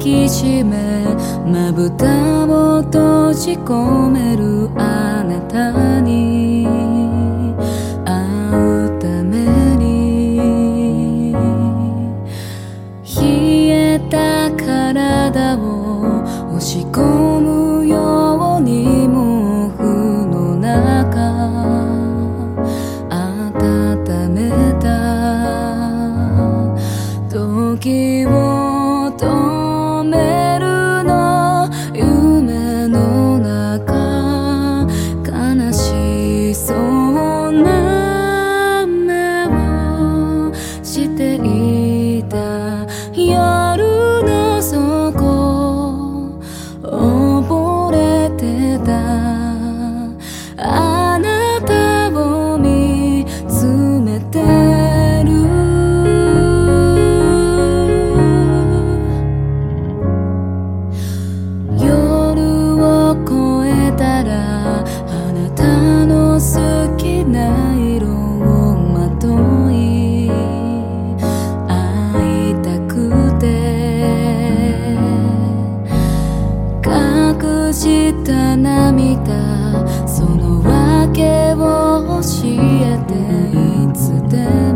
きしめまぶたを閉じ込めるあなたに会うために冷えた体を押し込むように毛布の中温めた時を止めるの夢の中悲しそうな目をしていた夜の底溺れてたあなたを見つめてる夜を越えたらあなたの好きな色をまとい会いたくて隠した涙その訳を教えていつで